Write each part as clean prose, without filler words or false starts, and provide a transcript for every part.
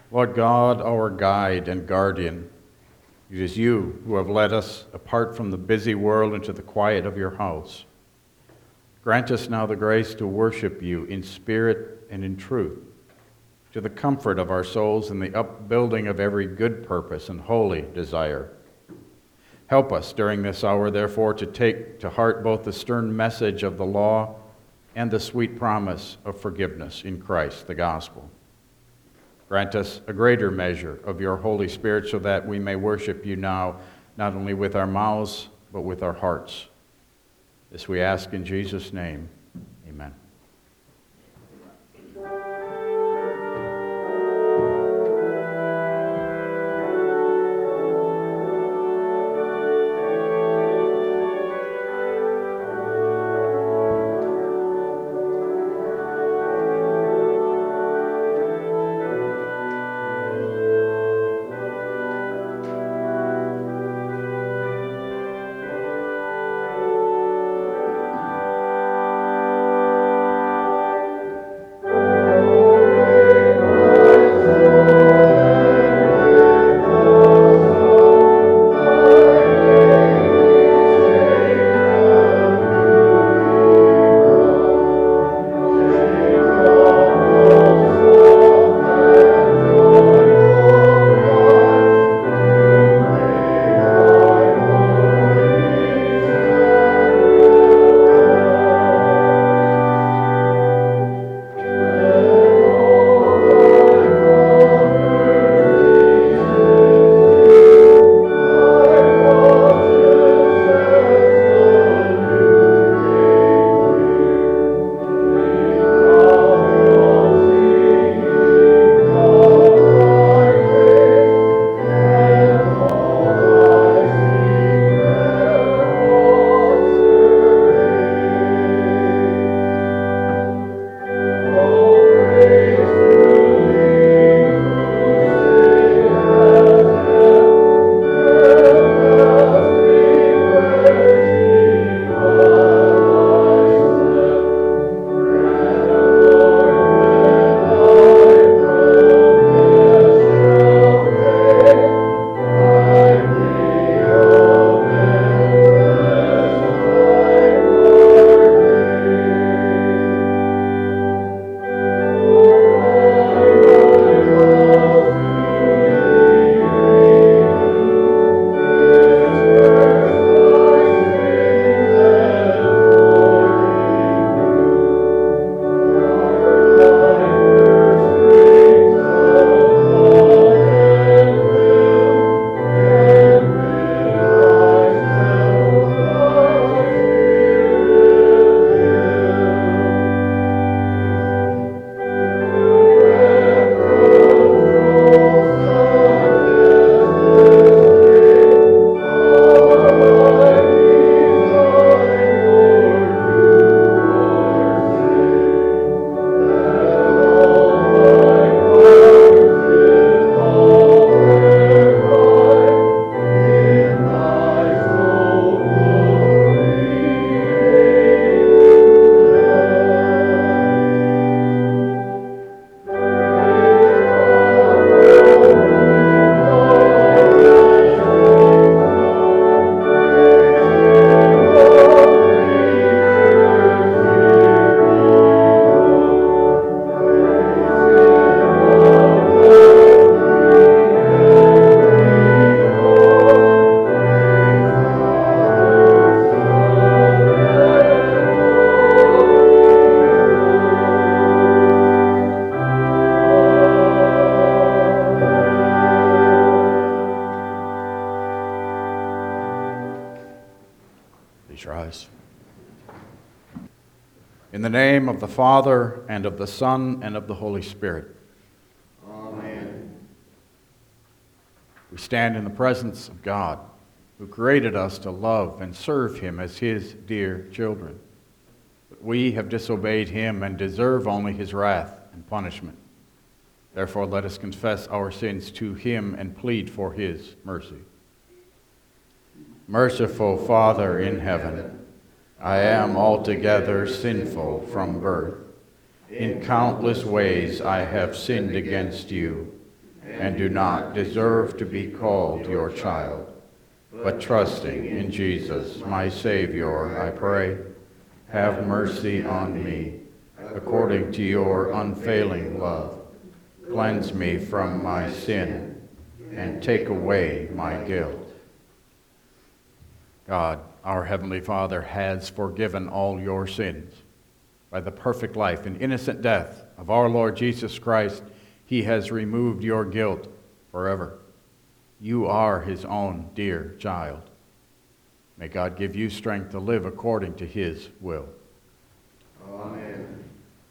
Lord God, our guide and guardian, it is you who have led us apart from the busy world into the quiet of your house. Grant us now the grace to worship you in spirit and in truth, to the comfort of our souls and the upbuilding of every good purpose and holy desire. Help us during this hour, therefore, to take to heart both the stern message of the law and the sweet promise of forgiveness in Christ, the gospel. Grant us a greater measure of your Holy Spirit so that we may worship you now, not only with our mouths, but with our hearts. This we ask in Jesus' name. Amen. Please rise. In the name of the Father, and of the Son, and of the Holy Spirit. Amen. We stand in the presence of God, who created us to love and serve him as his dear children. But we have disobeyed him and deserve only his wrath and punishment. Therefore, let us confess our sins to him and plead for his mercy. Merciful Father in heaven, I am altogether sinful from birth. In countless ways I have sinned against you, and do not deserve to be called your child. But trusting in Jesus, my Savior, I pray, have mercy on me, according to your unfailing love. Cleanse me from my sin, and take away my guilt. God, our Heavenly Father, has forgiven all your sins. By the perfect life and innocent death of our Lord Jesus Christ, he has removed your guilt forever. You are his own dear child. May God give you strength to live according to his will. Amen.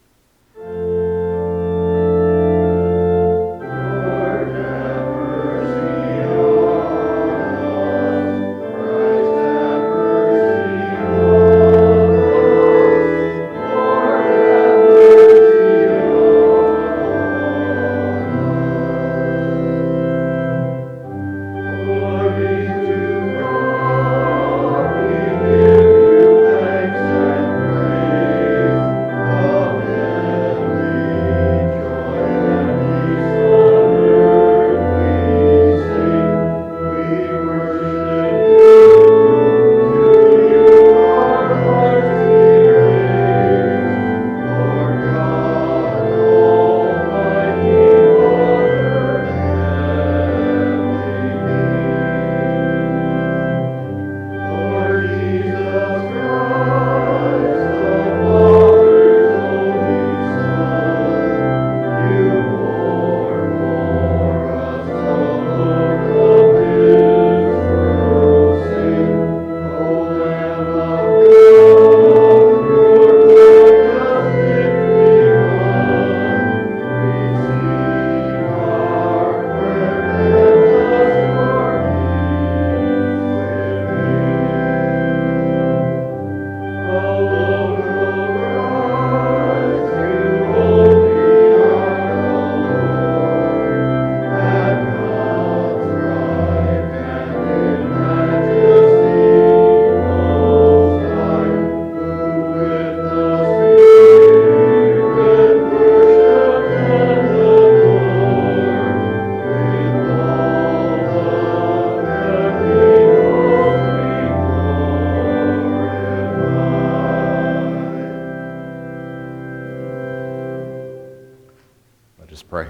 Let us pray.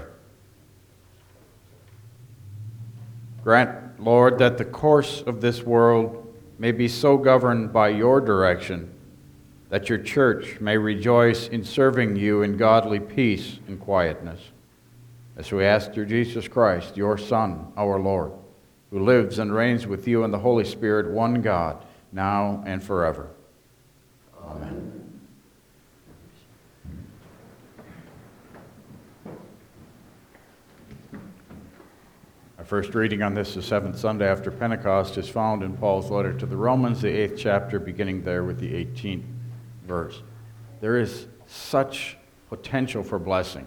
Grant, Lord, that the course of this world may be so governed by your direction that your church may rejoice in serving you in godly peace and quietness. As we ask through Jesus Christ, your Son, our Lord, who lives and reigns with you in the Holy Spirit, one God, now and forever. Amen. Our first reading on this, the seventh Sunday after Pentecost, is found in Paul's letter to the Romans, the 8th chapter, beginning there with the 18th verse. There is such potential for blessing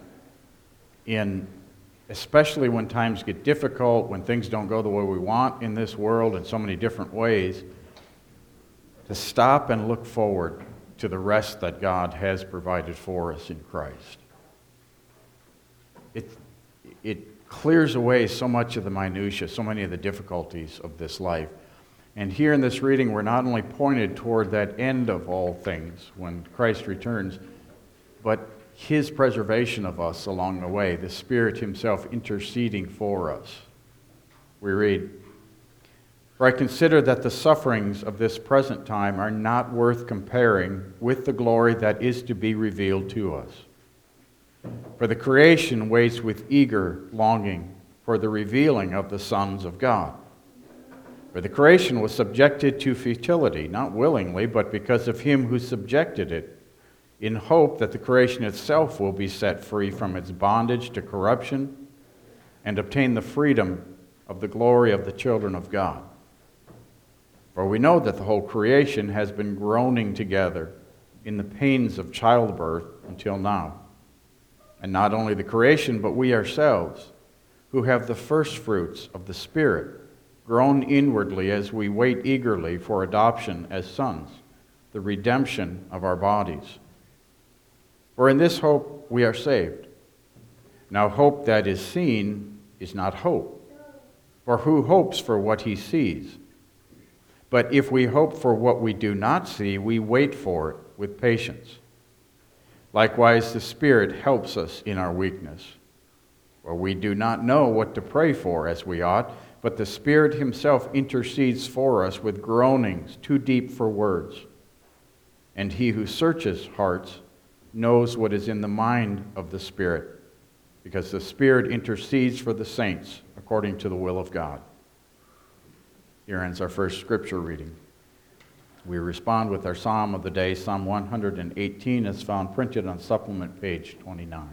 especially when times get difficult, when things don't go the way we want in this world in so many different ways, to stop and look forward to the rest that God has provided for us in Christ. It clears away so much of the minutiae, so many of the difficulties of this life. And here in this reading, we're not only pointed toward that end of all things when Christ returns, but his preservation of us along the way, the Spirit himself interceding for us. We read, "For I consider that the sufferings of this present time are not worth comparing with the glory that is to be revealed to us. For the creation waits with eager longing for the revealing of the sons of God. For the creation was subjected to futility, not willingly, but because of him who subjected it, in hope that the creation itself will be set free from its bondage to corruption and obtain the freedom of the glory of the children of God. For we know that the whole creation has been groaning together in the pains of childbirth until now. And not only the creation, but we ourselves, who have the first fruits of the Spirit, groan inwardly as we wait eagerly for adoption as sons, the redemption of our bodies. For in this hope we are saved. Now hope that is seen is not hope. For who hopes for what he sees? But if we hope for what we do not see, we wait for it with patience. Likewise, the Spirit helps us in our weakness. For we do not know what to pray for as we ought, but the Spirit himself intercedes for us with groanings too deep for words. And he who searches hearts knows what is in the mind of the Spirit, because the Spirit intercedes for the saints according to the will of God. Here ends our first scripture reading. We respond with our psalm of the day, Psalm 118, as found printed on supplement page 29.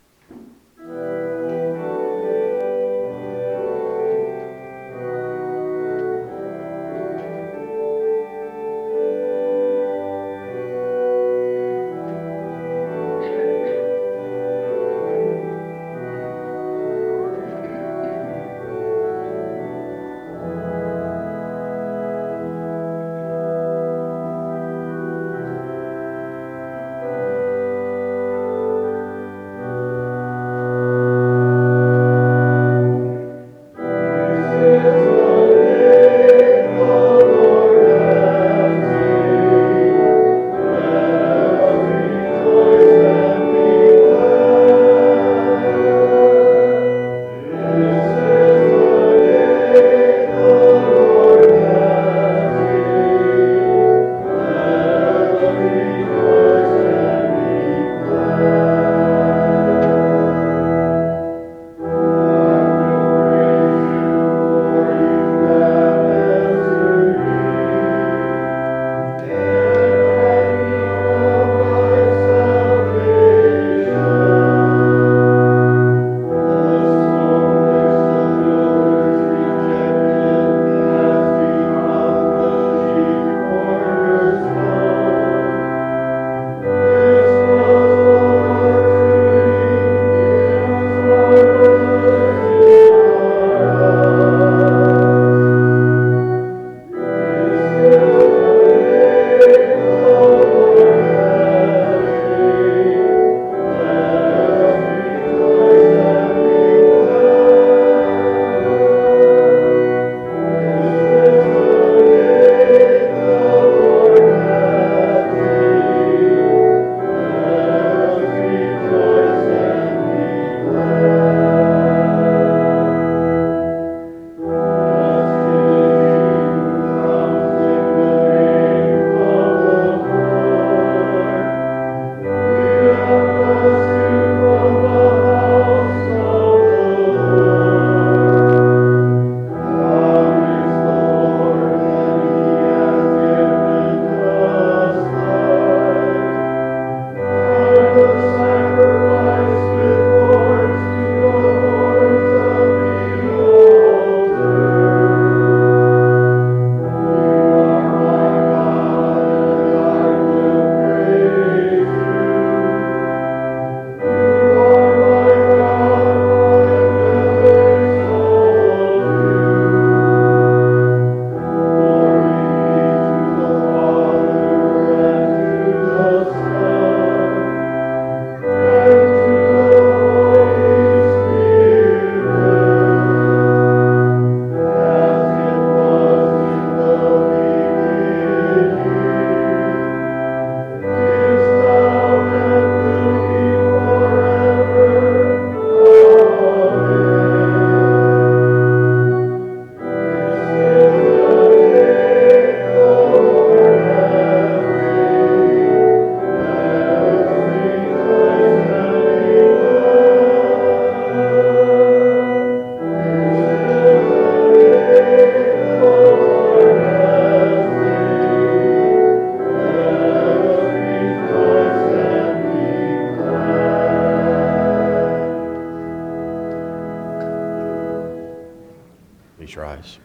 Please rise.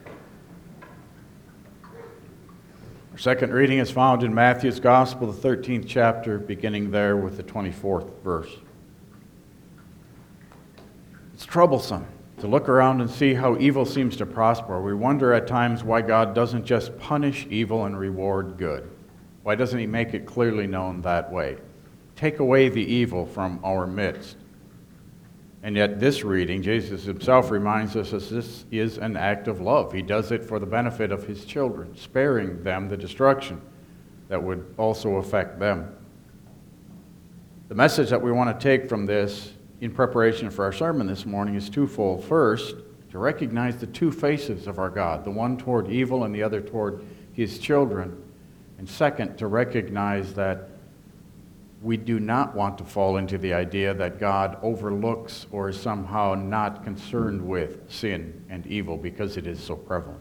Our second reading is found in Matthew's Gospel, the 13th chapter, beginning there with the 24th verse. It's troublesome to look around and see how evil seems to prosper. We wonder at times why God doesn't just punish evil and reward good. Why doesn't he make it clearly known that way? Take away the evil from our midst. And yet this reading, Jesus himself reminds us that this is an act of love. He does it for the benefit of his children, sparing them the destruction that would also affect them. The message that we want to take from this in preparation for our sermon this morning is twofold. First, to recognize the two faces of our God, the one toward evil and the other toward his children. And second, to recognize that we do not want to fall into the idea that God overlooks or is somehow not concerned with sin and evil because it is so prevalent.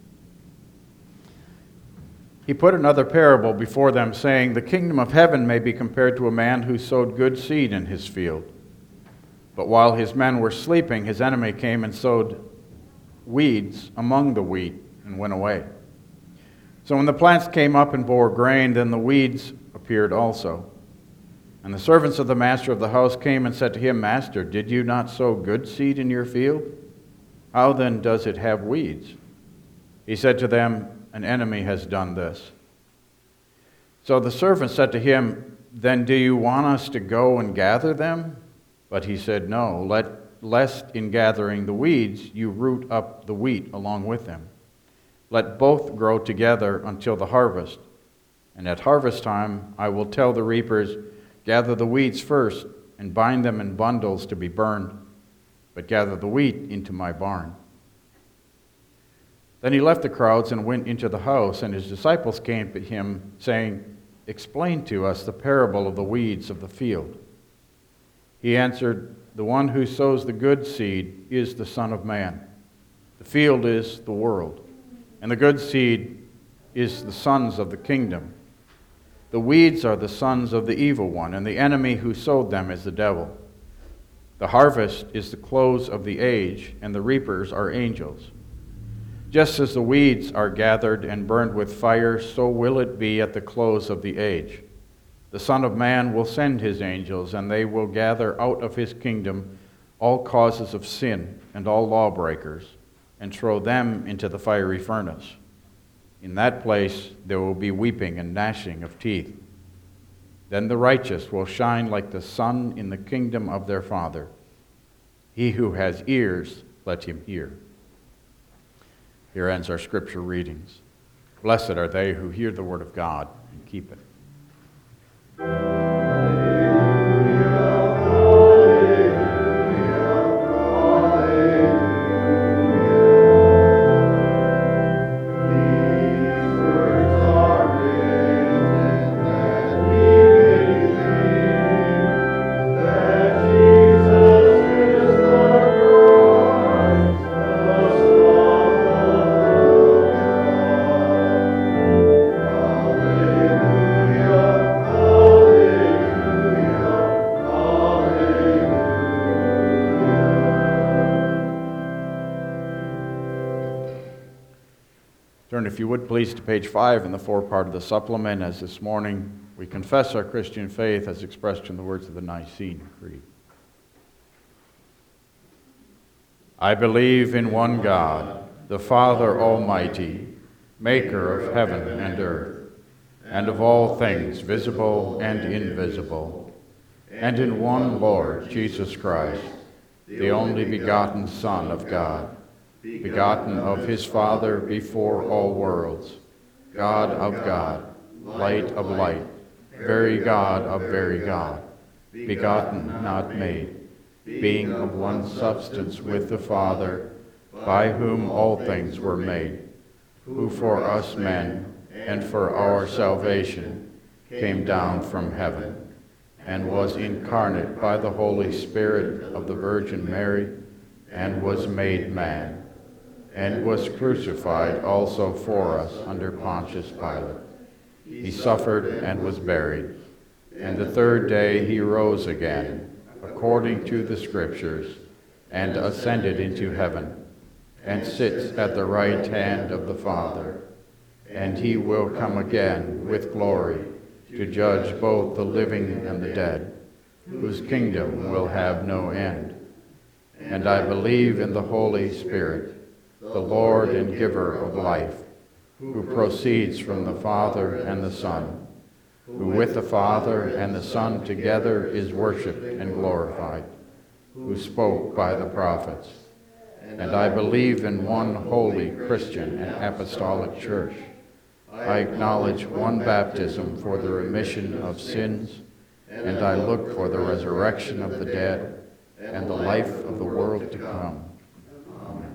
He put another parable before them, saying, "The kingdom of heaven may be compared to a man who sowed good seed in his field. But while his men were sleeping, his enemy came and sowed weeds among the wheat and went away. So when the plants came up and bore grain, then the weeds appeared also. And the servants of the master of the house came and said to him, 'Master, did you not sow good seed in your field? How then does it have weeds?' He said to them, 'An enemy has done this.' So the servants said to him, 'Then do you want us to go and gather them?' But he said, 'No, lest in gathering the weeds you root up the wheat along with them. Let both grow together until the harvest. And at harvest time I will tell the reapers, gather the weeds first and bind them in bundles to be burned, but gather the wheat into my barn.' Then he left the crowds and went into the house, and his disciples came to him, saying, 'Explain to us the parable of the weeds of the field.' He answered, 'The one who sows the good seed is the Son of Man. The field is the world, and the good seed is the sons of the kingdom. The weeds are the sons of the evil one, and the enemy who sowed them is the devil. The harvest is the close of the age, and the reapers are angels. Just as the weeds are gathered and burned with fire, so will it be at the close of the age. The Son of Man will send his angels, and they will gather out of his kingdom all causes of sin and all lawbreakers, and throw them into the fiery furnace. In that place there will be weeping and gnashing of teeth. Then the righteous will shine like the sun in the kingdom of their Father. He who has ears, let him hear." Here ends our scripture readings. Blessed are they who hear the word of God and keep it. Turn, if you would please, to page 5 in the forepart of the supplement, as this morning we confess our Christian faith as expressed in the words of the Nicene Creed. I believe in one God, the Father Almighty, maker of heaven and earth, and of all things visible and invisible, and in one Lord Jesus Christ, the only begotten Son of God, begotten of his Father before all worlds, God of God, light of light, very God of very God, begotten, not made, being of one substance with the Father, by whom all things were made, who for us men and for our salvation came down from heaven, and was incarnate by the Holy Spirit of the Virgin Mary, and was made man, and was crucified also for us under Pontius Pilate. He suffered and was buried, and the third day he rose again, according to the Scriptures, and ascended into heaven, and sits at the right hand of the Father. And he will come again with glory to judge both the living and the dead, whose kingdom will have no end. And I believe in the Holy Spirit, the Lord and giver of life, who proceeds from the Father and the Son, who with the Father and the Son together is worshipped and glorified, who spoke by the prophets. And I believe in one holy Christian and apostolic church. I acknowledge one baptism for the remission of sins, and I look for the resurrection of the dead and the life of the world to come. Amen.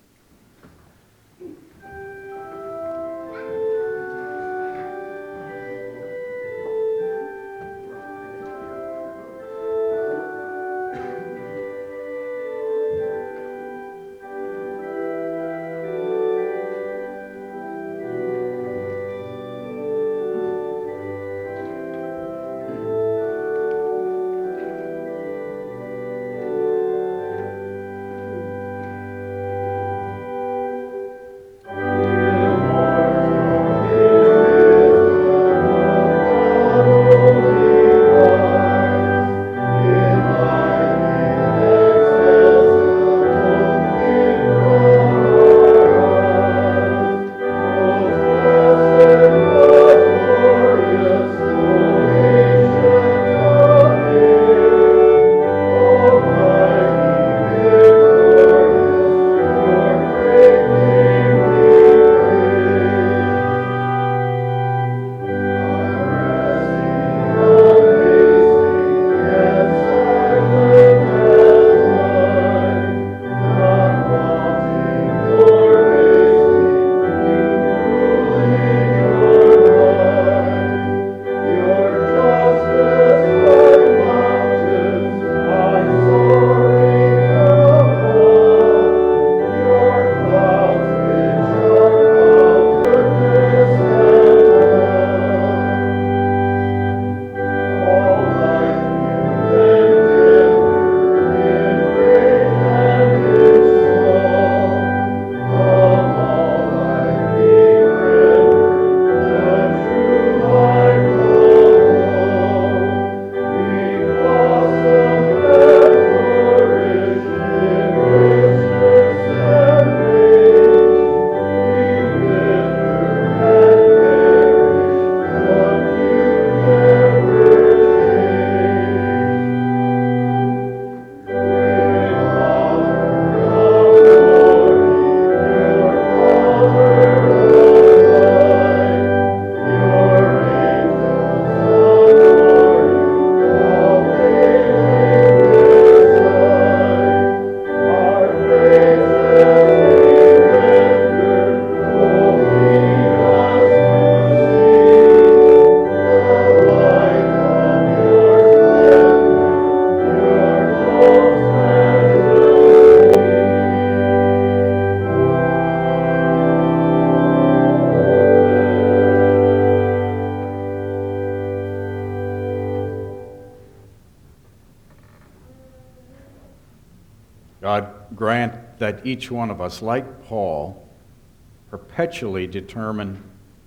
God grant that each one of us, like Paul, perpetually determine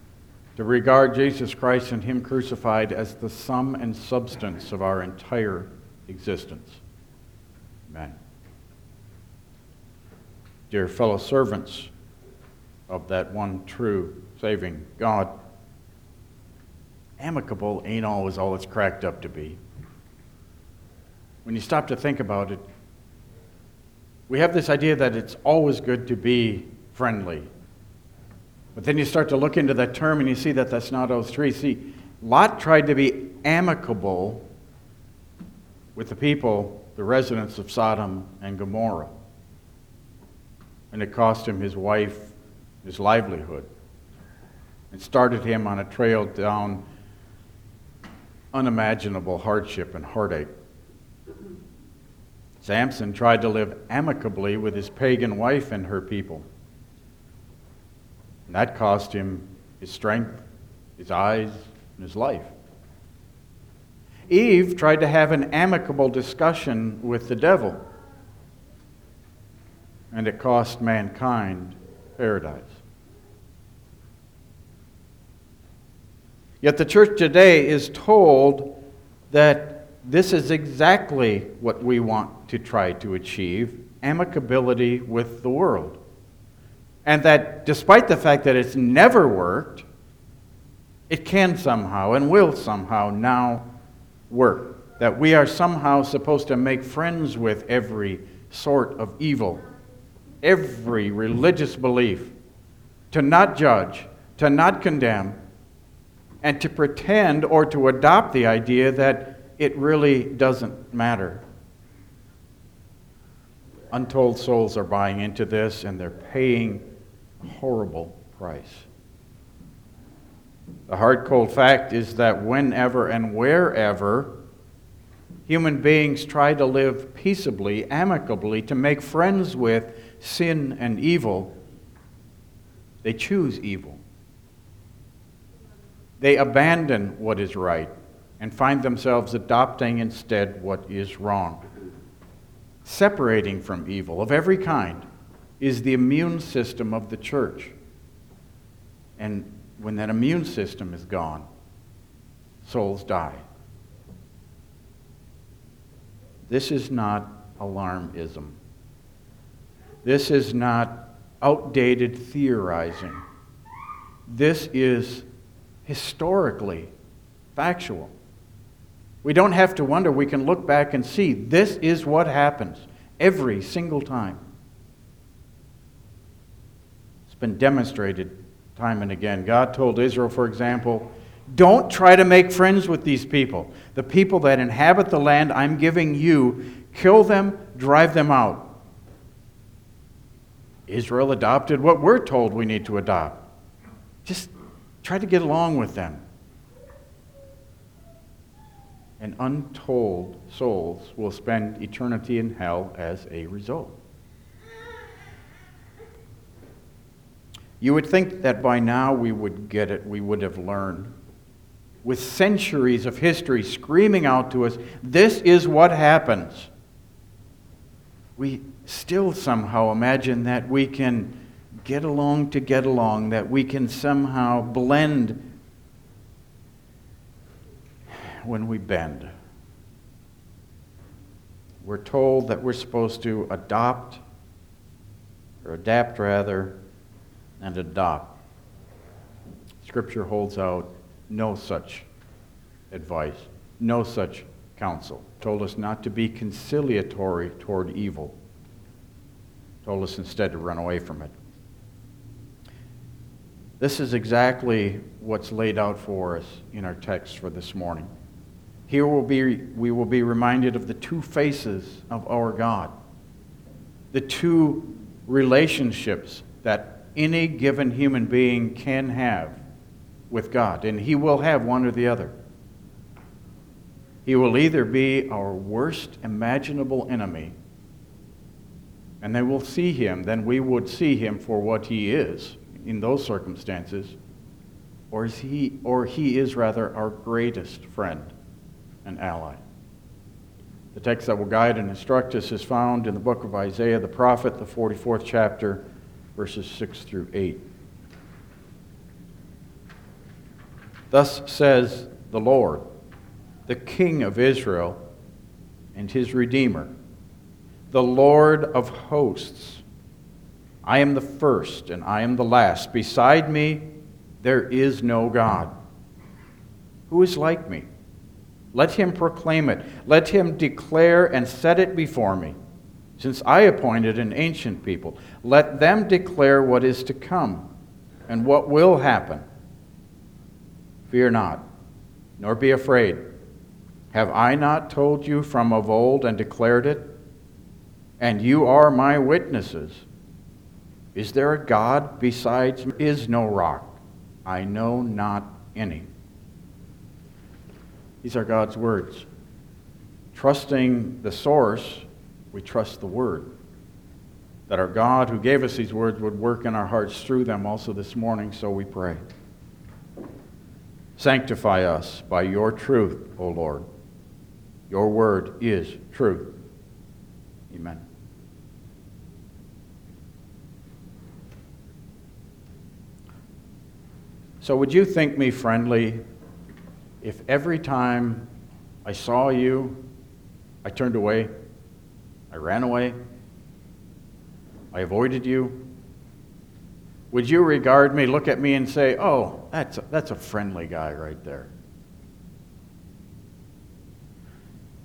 to regard Jesus Christ and Him crucified as the sum and substance of our entire existence. Amen. Dear fellow servants of that one true saving God, amicable ain't always all it's cracked up to be. When you stop to think about it, we have this idea that it's always good to be friendly. But then you start to look into that term and you see that that's not always true. See, Lot tried to be amicable with the people, the residents of Sodom and Gomorrah. And it cost him his wife, his livelihood. It started him on a trail down unimaginable hardship and heartache. Samson tried to live amicably with his pagan wife and her people. And that cost him his strength, his eyes, and his life. Eve tried to have an amicable discussion with the devil. And it cost mankind paradise. Yet the church today is told that this is exactly what we want to try to achieve, amicability with the world. And that despite the fact that it's never worked, it can somehow and will somehow now work. that we are somehow supposed to make friends with every sort of evil, every religious belief, to not judge, to not condemn, and to pretend or to adopt the idea that it really doesn't matter. Untold souls are buying into this, and they're paying a horrible price. The hard, cold fact is that whenever and wherever human beings try to live peaceably, amicably, to make friends with sin and evil, they choose evil. They abandon what is right and find themselves adopting instead what is wrong. Separating from evil of every kind is the immune system of the church. And when that immune system is gone, souls die. This is not alarmism. This is not outdated theorizing. This is historically factual. We don't have to wonder. We can look back and see this is what happens every single time. It's been demonstrated time and again. God told Israel, for example, don't try to make friends with these people. The people that inhabit the land I'm giving you, kill them, drive them out. Israel adopted what we're told we need to adopt. Just try to get along with them. And untold souls will spend eternity in hell as a result. You would think that by now we would get it, we would have learned. With centuries of history screaming out to us, this is what happens. We still somehow imagine that we can get along to get along, that we can somehow blend when we bend. We're told that we're supposed to adapt and adopt. Scripture holds out no such advice, no such counsel. Told us not to be conciliatory toward evil. Told us instead to run away from it. This is exactly what's laid out for us in our text for this morning. Here we will be reminded of the two faces of our God, the two relationships that any given human being can have with God, and he will have one or the other. He will either be our worst imaginable enemy, and then we'll see him, then we would see him for what he is in those circumstances, or he is rather our greatest friend and ally. The text that will guide and instruct us is found in the book of Isaiah the prophet, the 44th chapter, verses 6 through 8. Thus says the Lord, the King of Israel and his Redeemer, the Lord of hosts. I am the first and I am the last. Beside me there is no God. Who is like me? Let him proclaim it. Let him declare and set it before me. Since I appointed an ancient people, let them declare what is to come and what will happen. Fear not, nor be afraid. Have I not told you from of old and declared it? And you are my witnesses. Is there a God besides me? Is no rock. I know not any. These are God's words. Trusting the source, we trust the Word. That our God who gave us these words would work in our hearts through them also this morning, so we pray. Sanctify us by your truth, O Lord. Your word is truth. Amen. So would you think me friendly if every time I saw you, I turned away, I ran away, I avoided you? Would you regard me, look at me and say, oh, that's a friendly guy right there?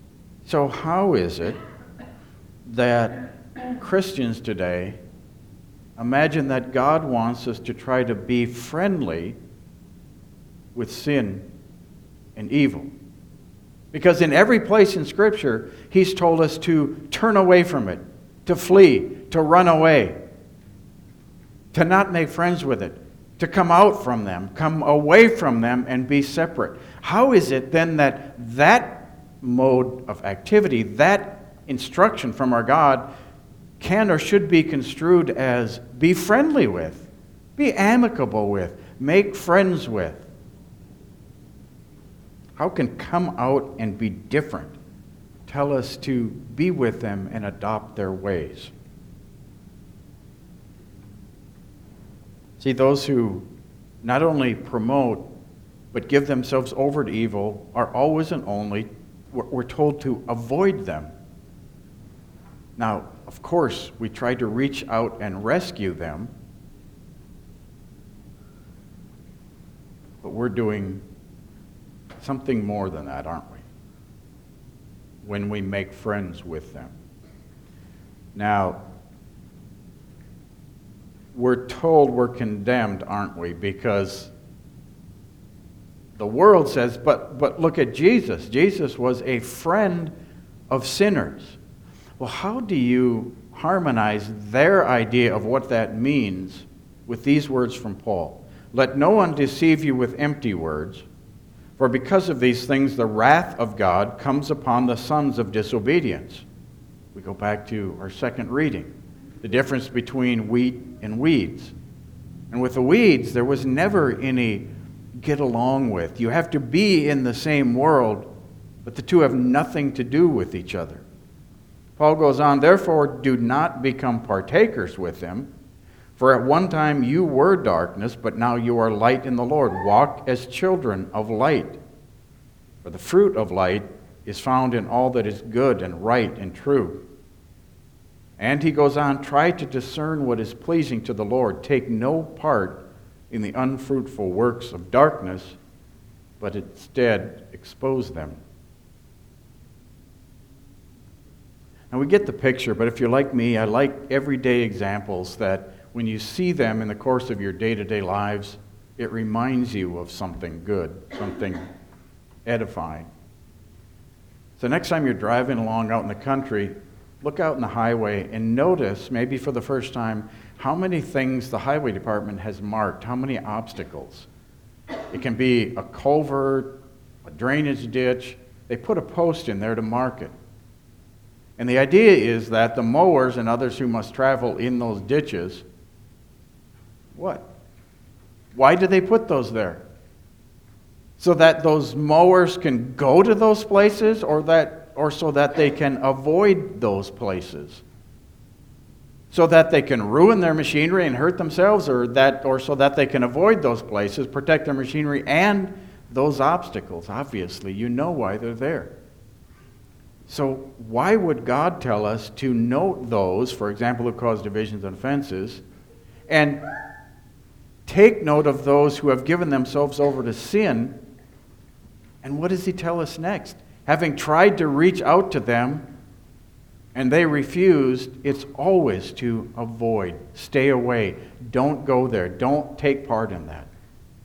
So how is it that Christians today imagine that God wants us to try to be friendly with sin and evil? Because in every place in Scripture, He's told us to turn away from it, to flee, to run away, to not make friends with it, to come out from them, come away from them and be separate. How is it then that that mode of activity, that instruction from our God, can or should be construed as be friendly with, be amicable with, make friends with? How can come out and be different tell us to be with them and adopt their ways? See, those who not only promote but give themselves over to evil are always and only, we're told to avoid them. Now, of course, we try to reach out and rescue them, but we're doing something more than that, aren't we? When we make friends with them. Now, we're told we're condemned, aren't we? Because the world says, but look at Jesus. Jesus was a friend of sinners. Well, how do you harmonize their idea of what that means with these words from Paul? Let no one deceive you with empty words, for because of these things the wrath of God comes upon the sons of disobedience. We go back to our second reading, the difference between wheat and weeds. And with the weeds, there was never any get along with. You have to be in the same world, but the two have nothing to do with each other. Paul goes on, therefore do not become partakers with them, for at one time you were darkness, but now you are light in the Lord. Walk as children of light. For the fruit of light is found in all that is good and right and true. And he goes on, try to discern what is pleasing to the Lord. Take no part in the unfruitful works of darkness, but instead expose them. Now we get the picture, but if you're like me, I like everyday examples that when you see them in the course of your day-to-day lives, it reminds you of something good, something edifying. So next time you're driving along out in the country, look out in the highway and notice, maybe for the first time, how many things the highway department has marked, how many obstacles. It can be a culvert, a drainage ditch. They put a post in there to mark it. And the idea is that the mowers and others who must travel in those ditches, what? Why do they put those there? So that those mowers can go to those places, or so that they can avoid those places? So that they can ruin their machinery and hurt themselves, or so that they can avoid those places, protect their machinery and those obstacles. Obviously, you know why they're there. So why would God tell us to note those, for example, who cause divisions and offenses, and take note of those who have given themselves over to sin? And what does he tell us next? Having tried to reach out to them and they refused, it's always to avoid, stay away, don't go there, don't take part in that.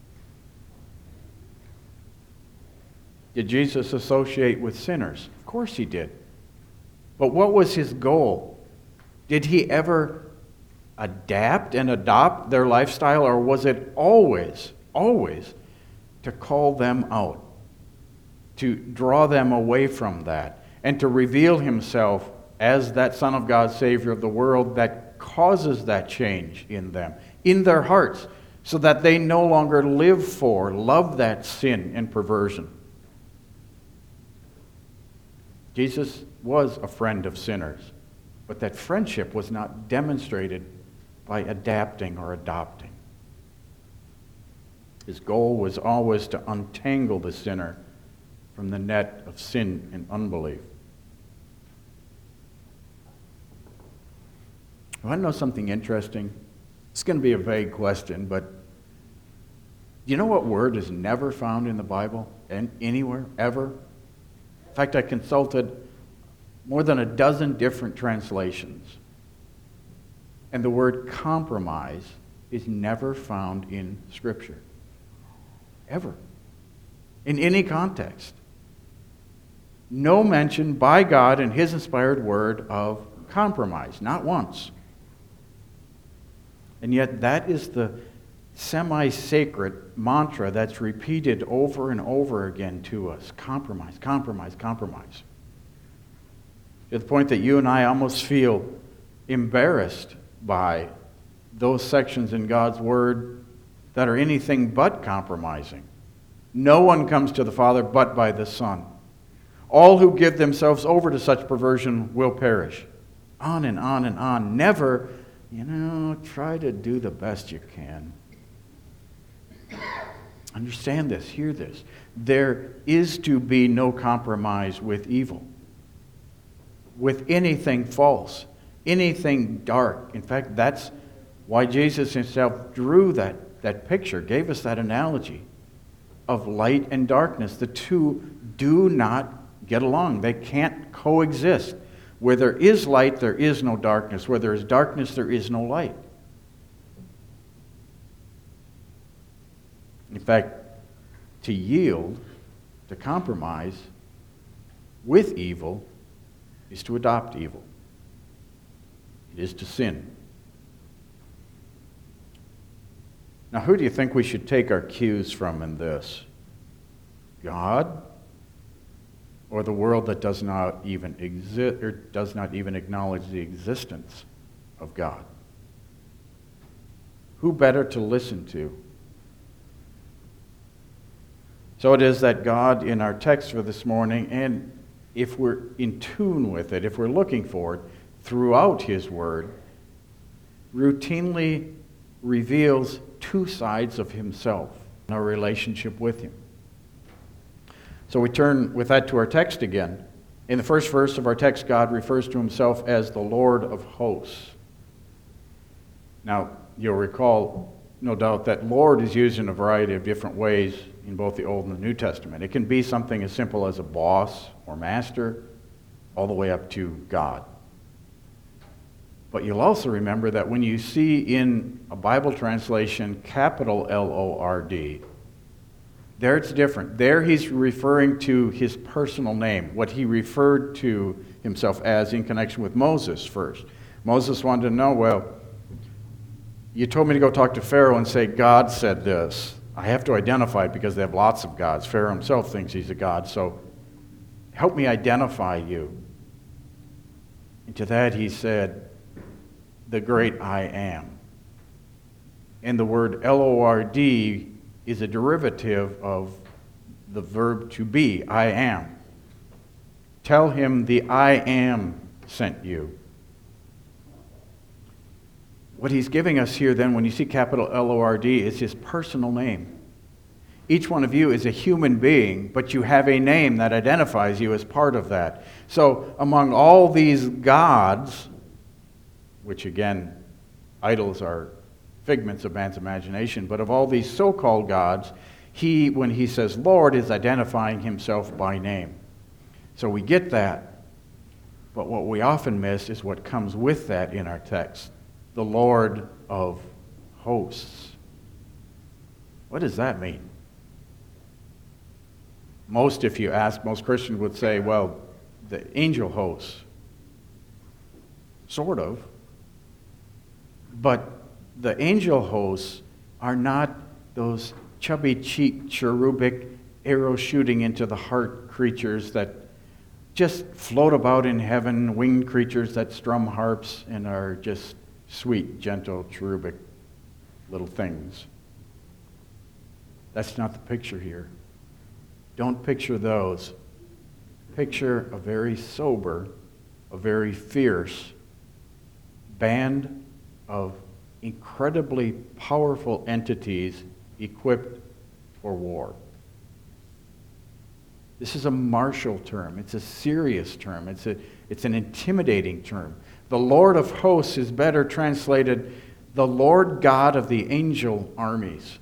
Did Jesus associate with sinners? Of course he did. But what was his goal? Did he ever adapt and adopt their lifestyle, or was it always to call them out, to draw them away from that, and to reveal himself as that Son of God, Savior of the world, that causes that change in them, in their hearts, so that they no longer love that sin and perversion? Jesus was a friend of sinners, but that friendship was not demonstrated by adapting or adopting. His goal was always to untangle the sinner from the net of sin and unbelief. You want to know something interesting? It's going to be a vague question, but do you know what word is never found in the Bible and anywhere, ever? In fact, I consulted more than a dozen different translations. And the word compromise is never found in Scripture. Ever. In any context. No mention by God in His inspired word of compromise. Not once. And yet that is the semi-sacred mantra that's repeated over and over again to us. Compromise, compromise, compromise. To the point that you and I almost feel embarrassed by those sections in God's Word that are anything but compromising. No one comes to the Father but by the Son. All who give themselves over to such perversion will perish. On and on and on. Never, try to do the best you can. Understand this, hear this. There is to be no compromise with evil, with anything false, anything dark. In fact, that's why Jesus Himself drew that picture, gave us that analogy of light and darkness. The two do not get along. They can't coexist. Where there is light, there is no darkness. Where there is darkness, there is no light. In fact, to yield, to compromise with evil is to adopt evil. It is to sin. Now, who do you think we should take our cues from in this? God? Or the world that does not even exist, or does not even acknowledge the existence of God? Who better to listen to? So it is that God, in our text for this morning, and if we're in tune with it, if we're looking for it throughout His Word, routinely reveals two sides of Himself in our relationship with Him. So we turn with that to our text again. In the first verse of our text, God refers to Himself as the Lord of hosts. Now, you'll recall, no doubt, that Lord is used in a variety of different ways in both the Old and the New Testament. It can be something as simple as a boss or master, all the way up to God. But you'll also remember that when you see in a Bible translation capital L-O-R-D, there it's different. There He's referring to His personal name, what He referred to Himself as in connection with Moses first. Moses wanted to know, well, you told me to go talk to Pharaoh and say, God said this. I have to identify it because they have lots of gods. Pharaoh himself thinks he's a god, so help me identify you. And to that he said, the great I am. And the word L-O-R-D is a derivative of the verb to be, I am. Tell him the I am sent you. What He's giving us here then, when you see capital L-O-R-D, is His personal name. Each one of you is a human being, but you have a name that identifies you as part of that. So among all these gods, which again, idols are figments of man's imagination, but of all these so-called gods, He, when He says Lord, is identifying Himself by name. So we get that, but what we often miss is what comes with that in our text. The Lord of hosts. What does that mean? If you ask, most Christians would say, well, the angel hosts. Sort of. But the angel hosts are not those chubby-cheeked, cherubic, arrow shooting into the heart creatures that just float about in heaven, winged creatures that strum harps and are just sweet, gentle, cherubic little things. That's not the picture here. Don't picture those. Picture a very sober, a very fierce band of incredibly powerful entities equipped for war. This is a martial term. It's a serious term. It's an intimidating term. The Lord of hosts is better translated the Lord God of the angel armies.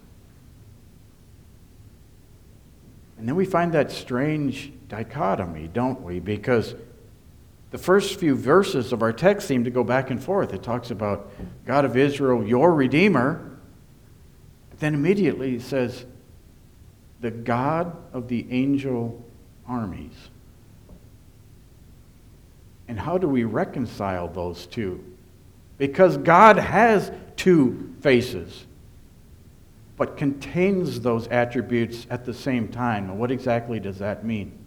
And then we find that strange dichotomy, don't we? Because The first few verses of our text seem to go back and forth. It talks about God of Israel, your Redeemer. But then immediately it says, the God of the angel armies. And how do we reconcile those two? Because God has two faces, but contains those attributes at the same time. And what exactly does that mean?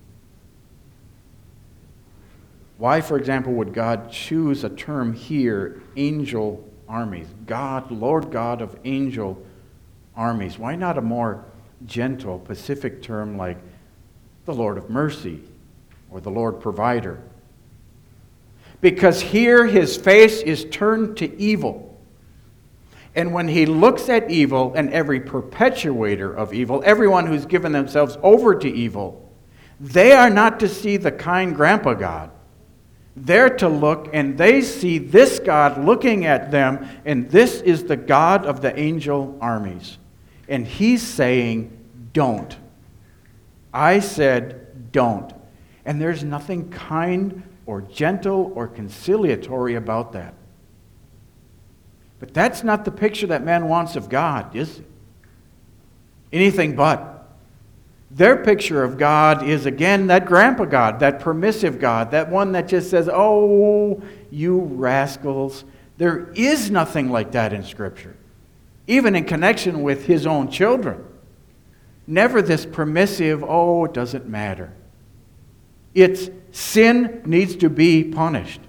Why, for example, would God choose a term here, angel armies? God, Lord God of angel armies. Why not a more gentle, pacific term like the Lord of mercy or the Lord provider? Because here his face is turned to evil. And when he looks at evil and every perpetuator of evil, everyone who's given themselves over to evil, they are not to see the kind grandpa God. They're to look and they see this God looking at them, and this is the God of the angel armies. And he's saying, don't. I said, don't. And there's nothing kind or gentle or conciliatory about that. But that's not the picture that man wants of God, is it? Anything but. Their picture of God is, again, that grandpa God, that permissive God, that one that just says, oh, you rascals. There is nothing like that in Scripture, even in connection with his own children. Never this permissive, oh, it doesn't matter. It's sin needs to be punished.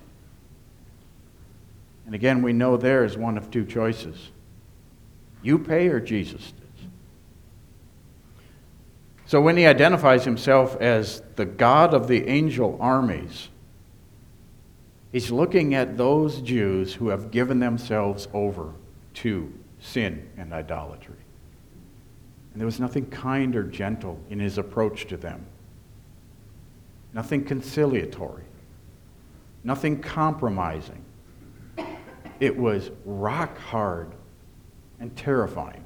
And again, we know there is one of two choices. You pay or Jesus does. So when he identifies himself as the God of the angel armies, he's looking at those Jews who have given themselves over to sin and idolatry. And there was nothing kind or gentle in his approach to them. Nothing conciliatory. Nothing compromising. It was rock hard and terrifying.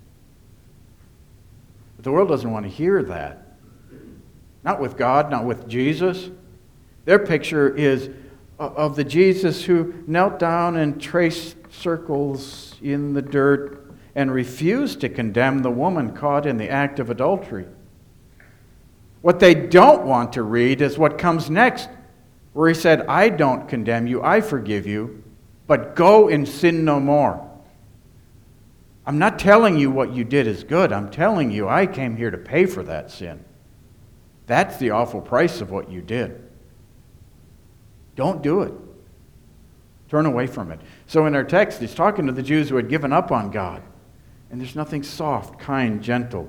But the world doesn't want to hear that. Not with God, not with Jesus. Their picture is of the Jesus who knelt down and traced circles in the dirt and refused to condemn the woman caught in the act of adultery. What they don't want to read is what comes next, where he said, I don't condemn you, I forgive you, but go and sin no more. I'm not telling you what you did is good. I'm telling you I came here to pay for that sin. That's the awful price of what you did. Don't do it. Turn away from it. So in our text, he's talking to the Jews who had given up on God. And there's nothing soft, kind, gentle.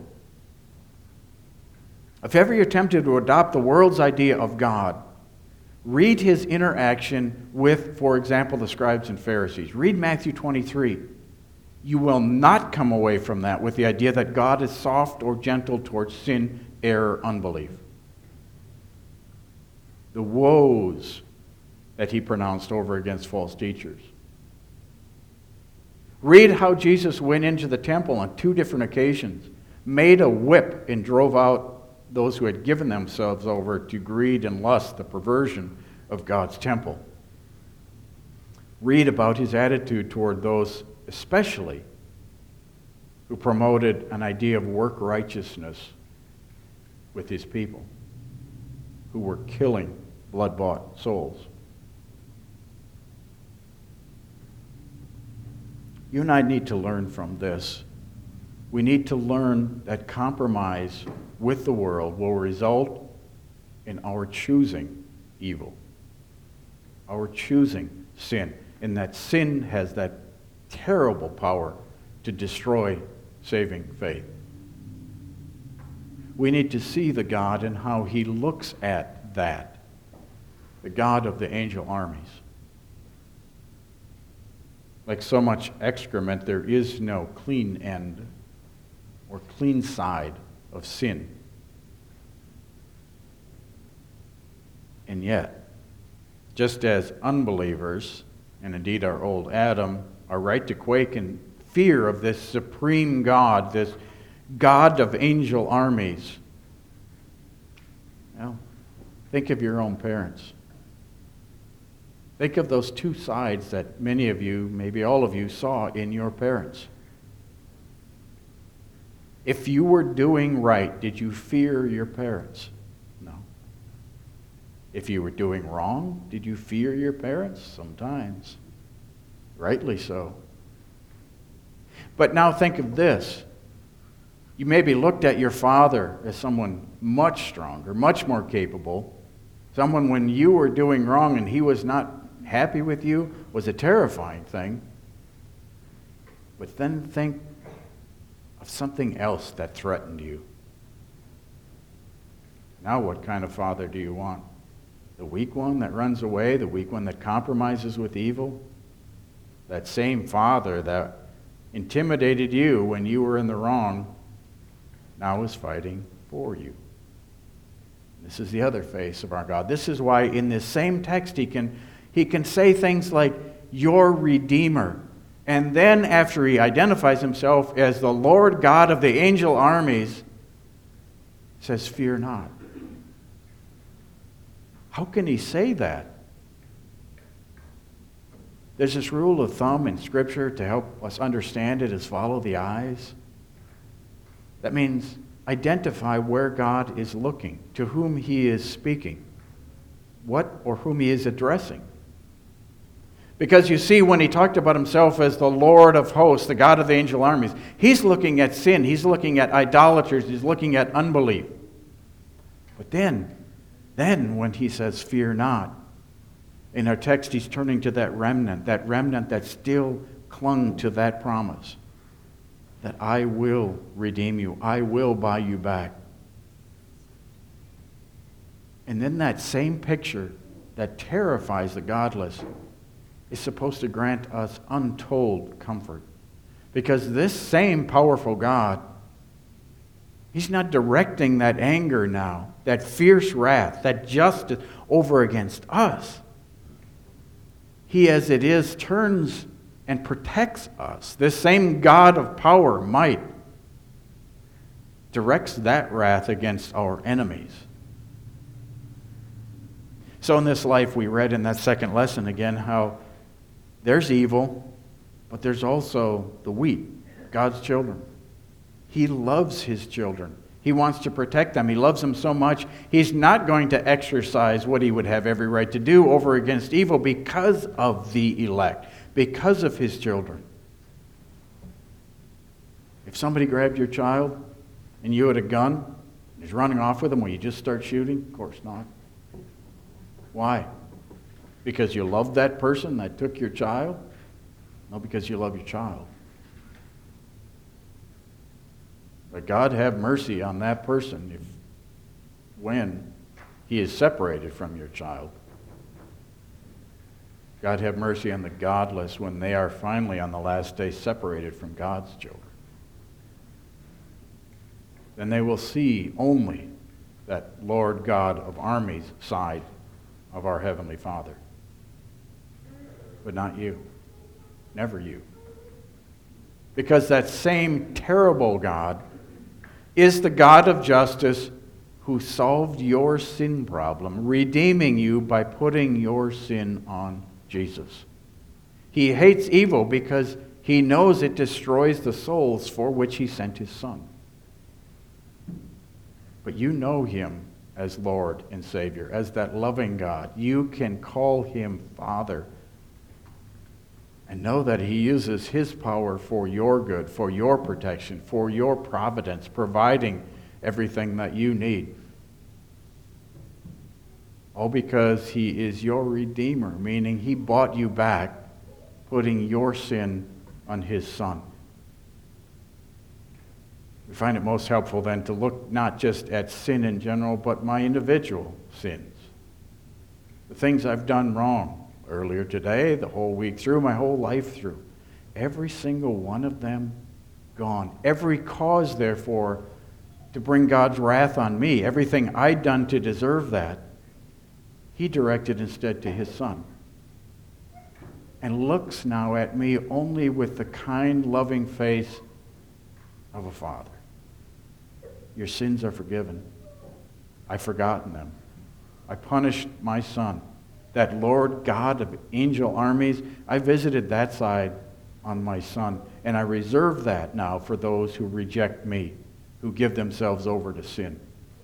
If ever you're tempted to adopt the world's idea of God, read his interaction with, for example, the scribes and Pharisees. Read Matthew 23. You will not come away from that with the idea that God is soft or gentle towards sin, error, unbelief. The woes that he pronounced over against false teachers. Read how Jesus went into the temple on 2 different occasions, made a whip and drove out those who had given themselves over to greed and lust, the perversion of God's temple. Read about his attitude toward those especially who promoted an idea of work righteousness with his people, who were killing blood-bought souls. You and I need to learn from this. We need to learn that compromise with the world will result in our choosing evil, our choosing sin, and that sin has that terrible power to destroy saving faith. We need to see the God and how he looks at that, the God of the angel armies. Like so much excrement, there is no clean end or clean side of sin. And yet, just as unbelievers, and indeed our old Adam, are right to quake in fear of this supreme God, this God of angel armies. Well, think of your own parents. Think of those two sides that many of you, maybe all of you, saw in your parents. If you were doing right, did you fear your parents? No. If you were doing wrong, did you fear your parents? Sometimes. Rightly so. But now think of this. You maybe looked at your father as someone much stronger, much more capable. Someone when you were doing wrong and he was not happy with you was a terrifying thing. But then think of something else that threatened you. Now what kind of father do you want? The weak one that runs away? The weak one that compromises with evil? That same father that intimidated you when you were in the wrong now is fighting for you. This is the other face of our God. This is why in this same text he can say things like, your Redeemer. And then after he identifies himself as the Lord God of the angel armies, says, fear not. How can he say that? There's this rule of thumb in Scripture to help us understand it is follow the eyes. That means identify where God is looking, to whom he is speaking, what or whom he is addressing. Because you see, when he talked about himself as the Lord of hosts, the God of the angel armies, he's looking at sin, he's looking at idolaters, he's looking at unbelief. But then when he says, fear not, in our text he's turning to that remnant that still clung to that promise, that I will redeem you, I will buy you back. And then that same picture that terrifies the godless is supposed to grant us untold comfort. Because this same powerful God, he's not directing that anger now, that fierce wrath, that justice over against us. He, as it is, turns and protects us. This same God of power, might, directs that wrath against our enemies. So in this life, we read in that second lesson again how there's evil, but there's also the wheat, God's children. He loves his children. He wants to protect them. He loves them so much, he's not going to exercise what he would have every right to do over against evil because of the elect, because of his children. If somebody grabbed your child and you had a gun and he's running off with them, will you just start shooting? Of course not. Why? Because you love that person that took your child? No, because you love your child. But God have mercy on that person when he is separated from your child. God have mercy on the godless when they are finally on the last day separated from God's children. Then they will see only that Lord God of armies side of our Heavenly Father. But not you. Never you. Because that same terrible God is the God of justice who solved your sin problem, redeeming you by putting your sin on Jesus. He hates evil because he knows it destroys the souls for which he sent his Son. But you know him as Lord and Savior, as that loving God. You can call him Father and know that he uses his power for your good, for your protection, for your providence, providing everything that you need. All because he is your Redeemer, meaning he bought you back, putting your sin on his Son. We find it most helpful then to look not just at sin in general, but my individual sins. The things I've done wrong. Earlier today, the whole week through, my whole life through. Every single one of them gone. Every cause, therefore, to bring God's wrath on me, everything I'd done to deserve that, he directed instead to his Son. And looks now at me only with the kind, loving face of a father. Your sins are forgiven. I've forgotten them. I punished my son. that Lord God of angel armies, I visited that side on my Son, and I reserve that now for those who reject me, who give themselves over to sin.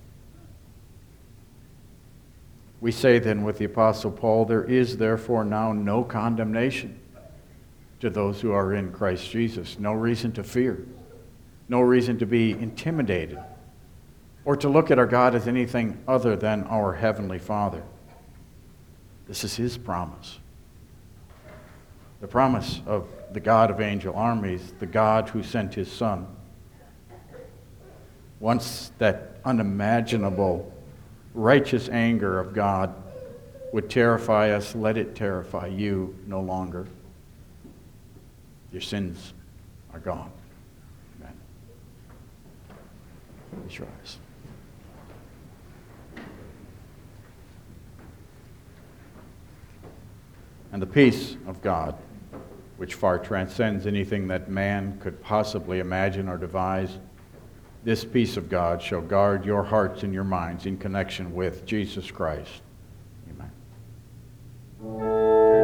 We say then with the Apostle Paul, there is therefore now no condemnation to those who are in Christ Jesus. No reason to fear, no reason to be intimidated, or to look at our God as anything other than our Heavenly Father. This is His promise. The promise of the God of angel armies, the God who sent His Son. Once that unimaginable righteous anger of God would terrify us, let it terrify you no longer. Your sins are gone. Amen. Close your eyes. And the peace of God, which far transcends anything that man could possibly imagine or devise, this peace of God shall guard your hearts and your minds in connection with Jesus Christ. Amen.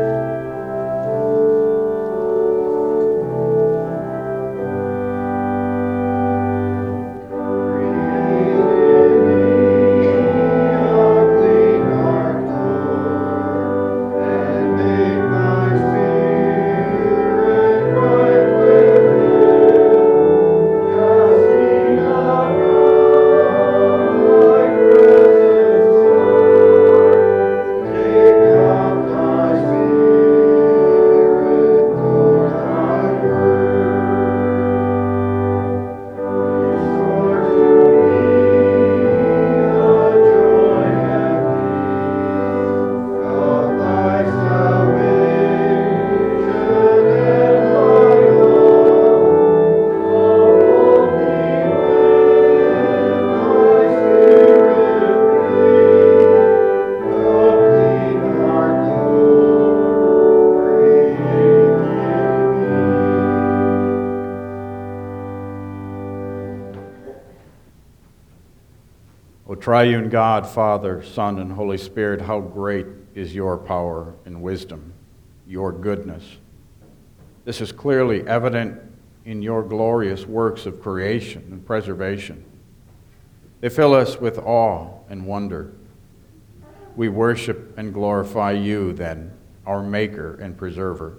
O triune God, Father, Son, and Holy Spirit, how great is your power and wisdom, your goodness. This is clearly evident in your glorious works of creation and preservation. They fill us with awe and wonder. We worship and glorify you, then, our Maker and Preserver.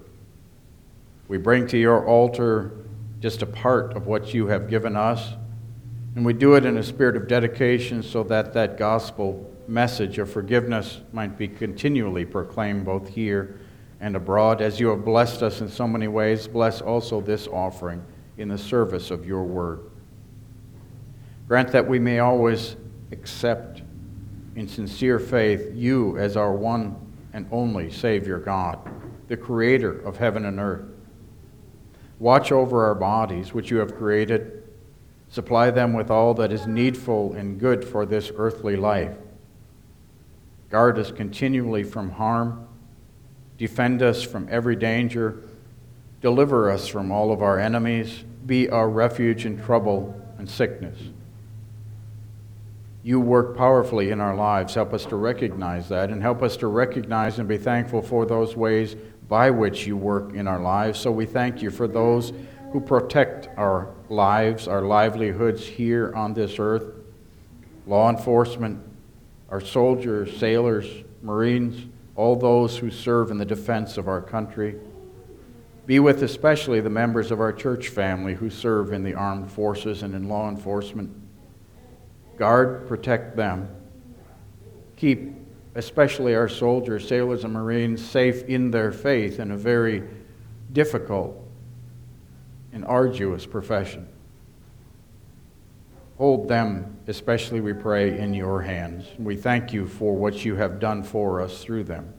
We bring to your altar just a part of what you have given us, and we do it in a spirit of dedication so that that gospel message of forgiveness might be continually proclaimed both here and abroad. As you have blessed us in so many ways, bless also this offering in the service of your word. Grant that we may always accept in sincere faith you as our one and only Savior God, the Creator of heaven and earth. Watch over our bodies, which you have created. Supply them with all that is needful and good for this earthly life. Guard us continually from harm. Defend us from every danger. Deliver us from all of our enemies. Be our refuge in trouble and sickness. You work powerfully in our lives. Help us to recognize that, and help us to recognize and be thankful for those ways by which you work in our lives. So we thank you for those who protect our lives, our livelihoods here on this earth, law enforcement, our soldiers, sailors, Marines, all those who serve in the defense of our country. Be with especially the members of our church family who serve in the armed forces and in law enforcement. Guard, protect them. Keep especially our soldiers, sailors, and Marines safe in their faith in a very difficult and arduous profession. Hold them, especially we pray, in your hands. We thank you for what you have done for us through them.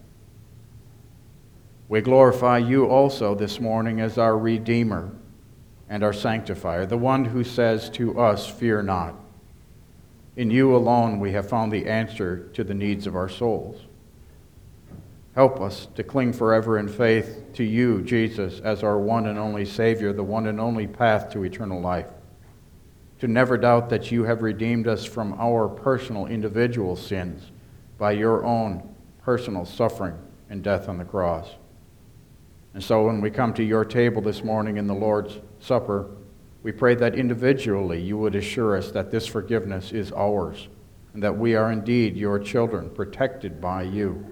We glorify you also this morning as our Redeemer and our Sanctifier, the one who says to us, "Fear not." In you alone we have found the answer to the needs of our souls. Help us to cling forever in faith to you, Jesus, as our one and only Savior, the one and only path to eternal life. To never doubt that you have redeemed us from our personal individual sins by your own personal suffering and death on the cross. And so when we come to your table this morning in the Lord's Supper, we pray that individually you would assure us that this forgiveness is ours and that we are indeed your children, protected by you.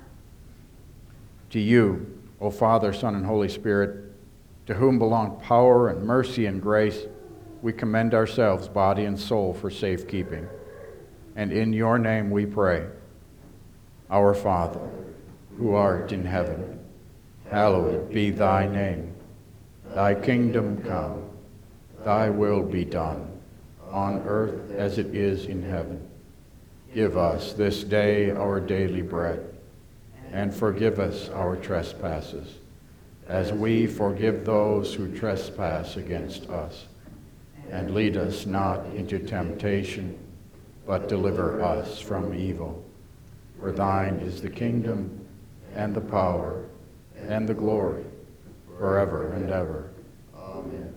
To you, O Father, Son, and Holy Spirit, to whom belong power and mercy and grace, we commend ourselves, body and soul, for safekeeping. And in your name we pray. Our Father, who art in heaven, hallowed be thy name. Thy kingdom come, thy will be done, on earth as it is in heaven. Give us this day our daily bread, and forgive us our trespasses, as we forgive those who trespass against us. And lead us not into temptation, but deliver us from evil. For thine is the kingdom, and the power, and the glory, forever and ever. Amen.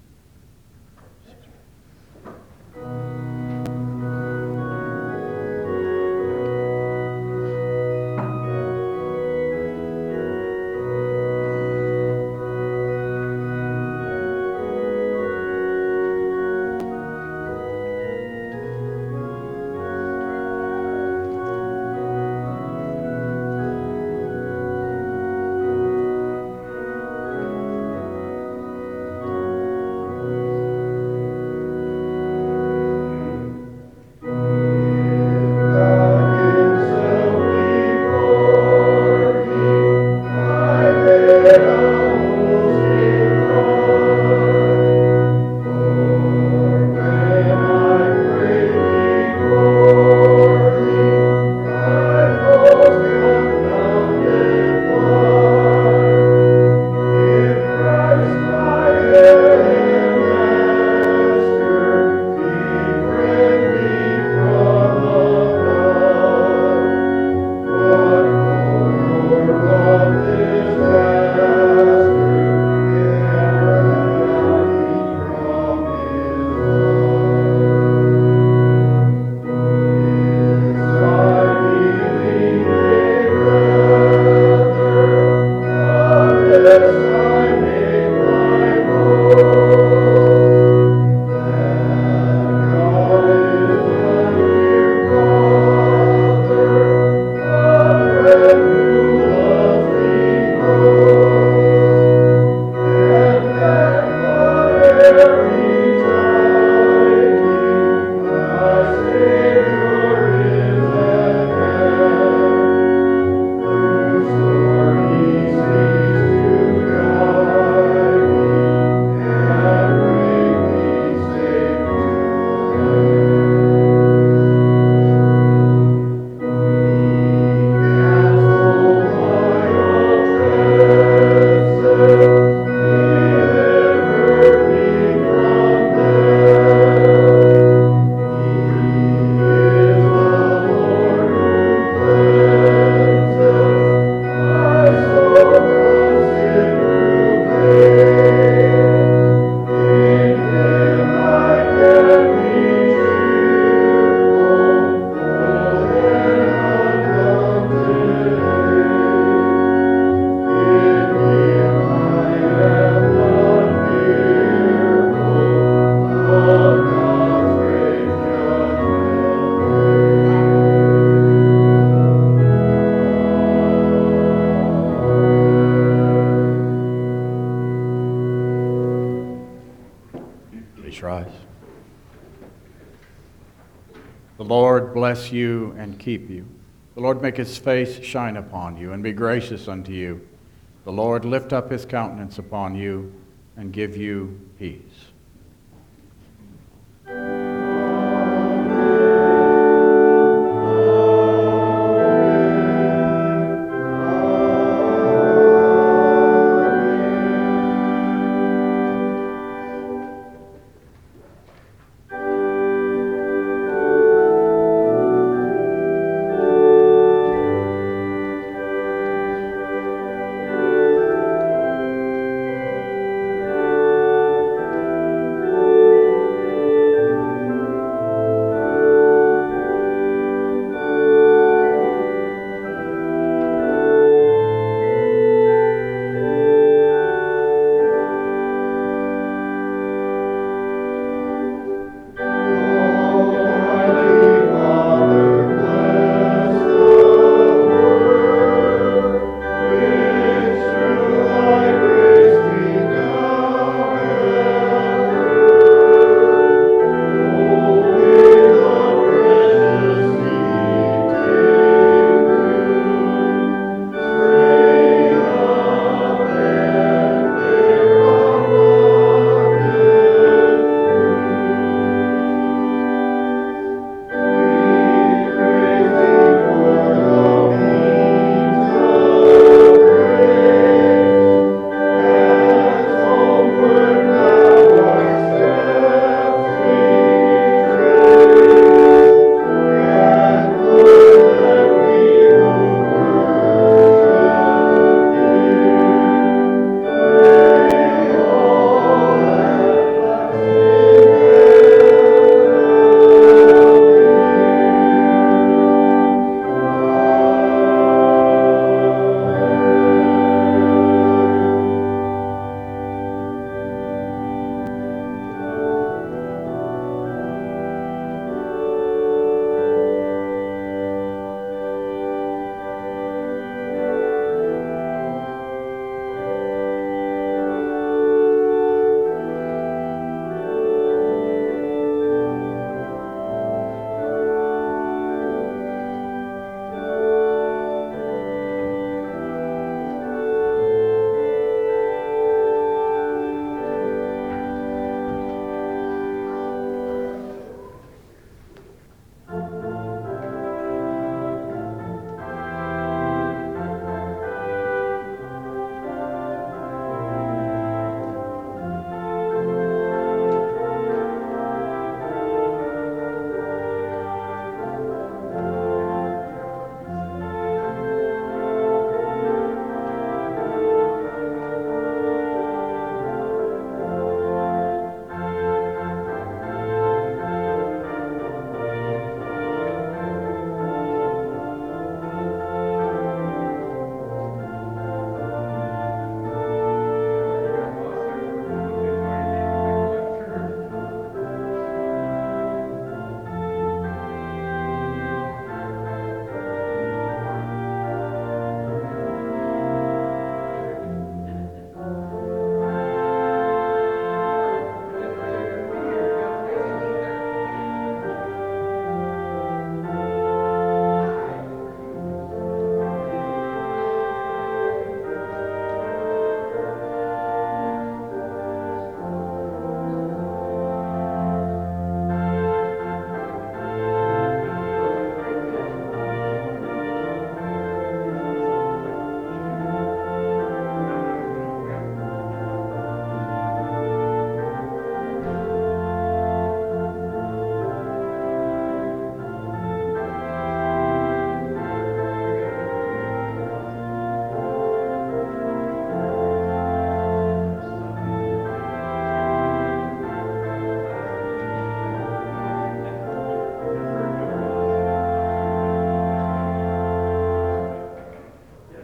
Please rise. The Lord bless you and keep you. The Lord make his face shine upon you and be gracious unto you. The Lord lift up his countenance upon you and give you peace.